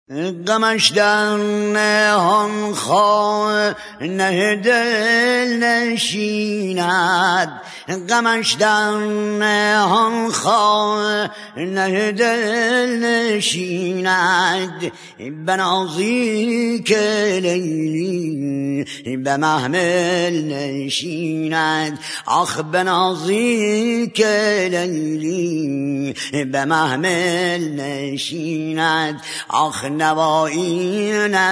غمش در نهان خانه دل نشیند، غمش در نهان خانه دل نشیند. بنازی که لیلی به محمل نشیند، آخ بنازی که لیلی به محمل نشیند. آخ نوایی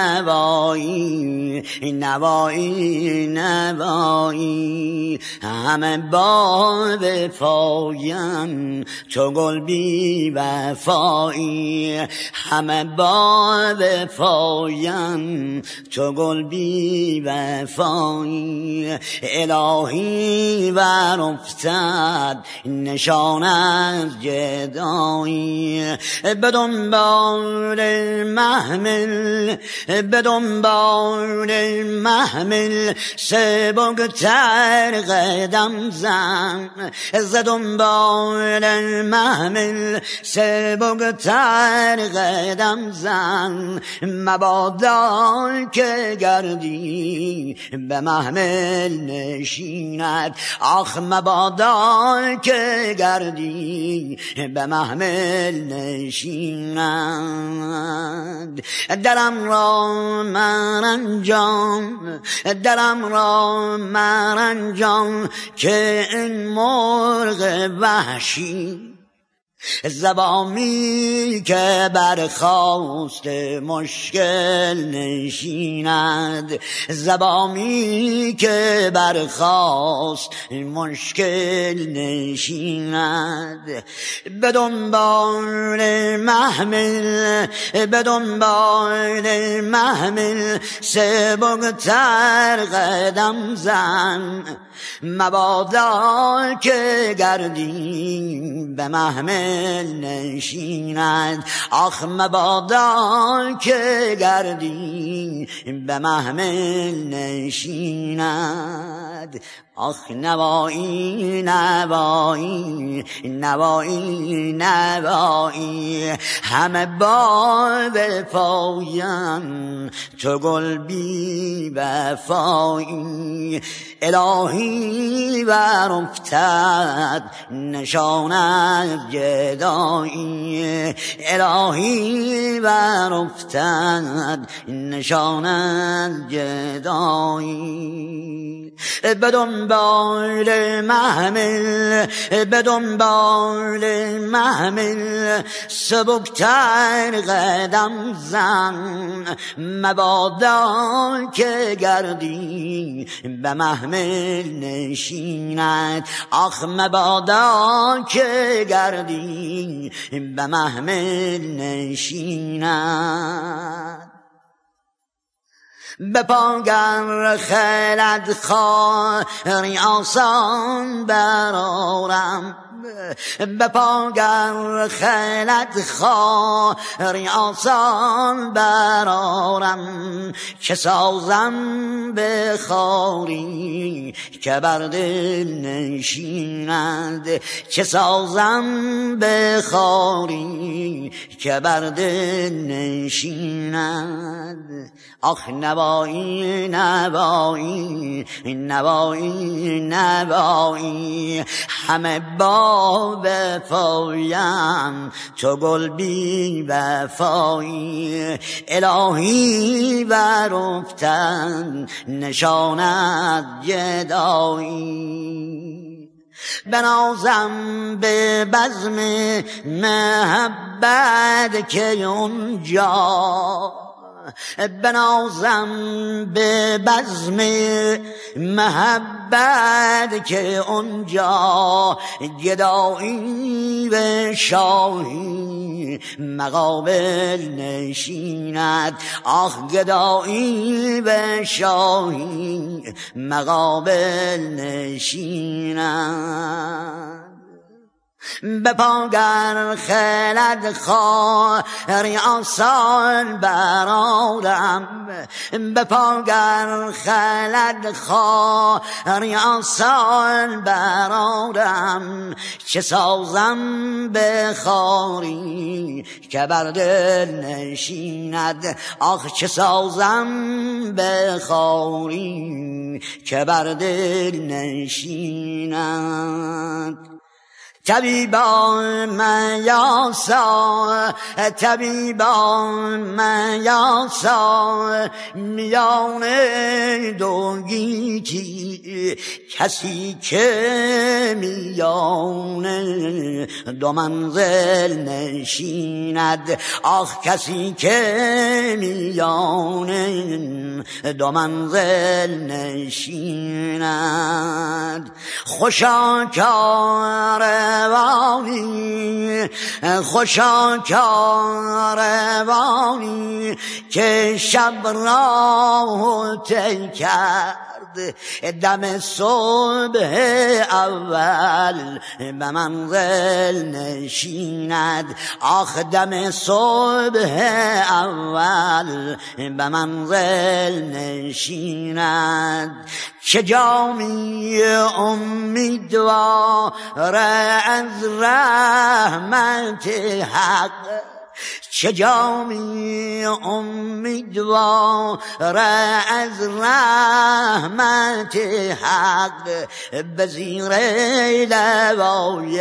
نوایی نوایی نوایی، همه با وفایم چو گل بی وفایی، همه با وفایم چو گل بی وفایی. الهی ور افتد نشان از جدایی، به دنبال محمل به دنبال محمل سبکتر قدم زن، ز دنبال محمل سبکتر قدم زن. مبادا که گردی به محمل نشیند، آخ مبادا که گردی به محمل نشیند. دلم را مرنجان، دلم را مرنجان که این مرغ وحشی زبامی که برخاست مشکل نشیند، زبامی که برخاست مشکل نشیند. به دنبال محمل به دنبال محمل سبکتر قدم زن، مبادا که گردی به محمل نشیند، آخ مبادا که گردی به محمل نشیند. آخ نوایی نوایی نوایی نوایی، همه با وفایم چو گل بی وفایی. الهی ور افتد نشان از جدایی، الهی ور افتد نشان از جدایی. به دنبال محمل به دنبال محمل سبکتر قدم زن، مبادا که گردی به محمل نشیند، آخ مبادا که گردی به محمل نشیند. به پاگر خلد خاری آسان برارم، به پاگر خلد خاری آسان برارم. که سازم به خاری که بر دل نشیند، که سازم به خاری که بر دل نشیند. آخ نوایی نوایی نوایی نوایی، همه با وفایم چو گل بی وفایی. الهی ور افتد نشان از جدایی، بنازم به بزم محبت که اونجا، بنازم به بزم محبت که اونجا گدایی و شاهی مقابل نشیند، آخ گدایی و شاهی مقابل نشیند. به پاگر خلد خاری آسان برادم به پاگر خلد خاری آسان برادم چه سازم به خاری که بر دل نشیند آخ چه سازم به خاری که بر دل نشیند طبیبان میاسا طبیبان میاسا میان دو گیتی کسی که میان دو منزل نشیند آخ کسی که میان دو منزل نشیند خوشا کار روانی خوشا کاروانی که شب را طی کرد دم صبح اول به منزل نشیند آخ دم صبح اول به منزل نشیند چه جامی امیدوار از رحمت حق چه جامی امیدوار از رحمت حق به زیر لوای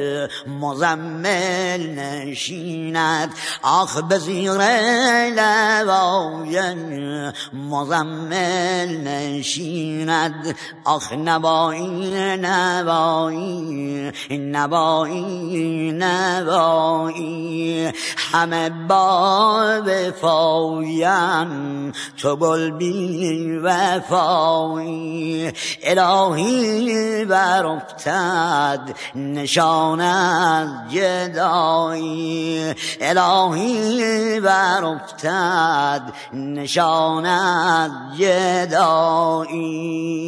مزمل نشیند آخ به زیر لوای مزمل نشیند آخ نوایی نوایی نوایی نوایی همه با وفایم تو گل بی وفایی الهی بر افتد نشان از جدایی الهی بر افتد نشان از جدایی